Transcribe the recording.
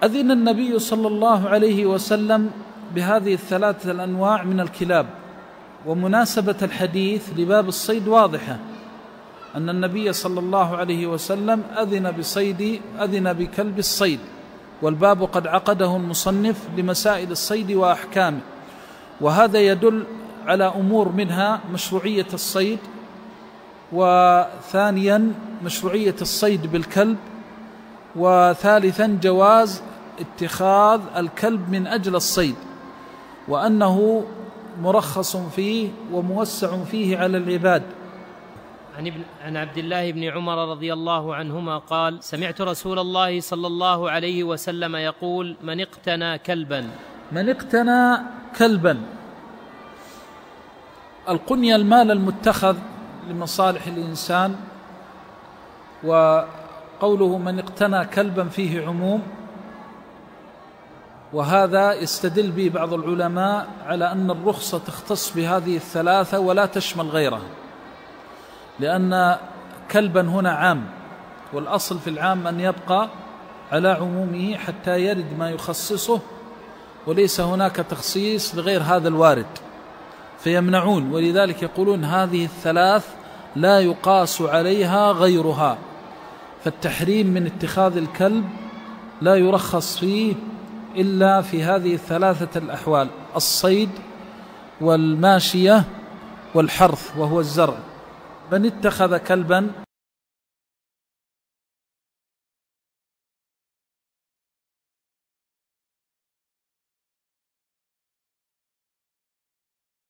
أذن النبي صلى الله عليه وسلم بهذه الثلاثة الأنواع من الكلاب. ومناسبة الحديث لباب الصيد واضحة، أن النبي صلى الله عليه وسلم أذن بكلب الصيد، والباب قد عقده المصنف لمسائل الصيد وأحكامه، وهذا يدل على أمور منها مشروعية الصيد، وثانيا مشروعية الصيد بالكلب، وثالثا جواز اتخاذ الكلب من أجل الصيد، وأنه مرخص فيه وموسع فيه على العباد. عن عبد الله بن عمر رضي الله عنهما قال: سمعت رسول الله صلى الله عليه وسلم يقول: من اقتنى كلبا. القنية المال المتخذ لمصالح الإنسان، وقوله من اقتنى كلبا فيه عموم، وهذا يستدل به بعض العلماء على أن الرخصة تختص بهذه الثلاثة ولا تشمل غيرها، لأن كلبا هنا عام، والأصل في العام أن يبقى على عمومه حتى يرد ما يخصصه، وليس هناك تخصيص لغير هذا الوارد فيمنعون، ولذلك يقولون هذه الثلاث لا يقاس عليها غيرها، فالتحريم من اتخاذ الكلب لا يرخص فيه إلا في هذه الثلاثة الأحوال: الصيد والماشية والحرث وهو الزرع. من اتخذ كلبا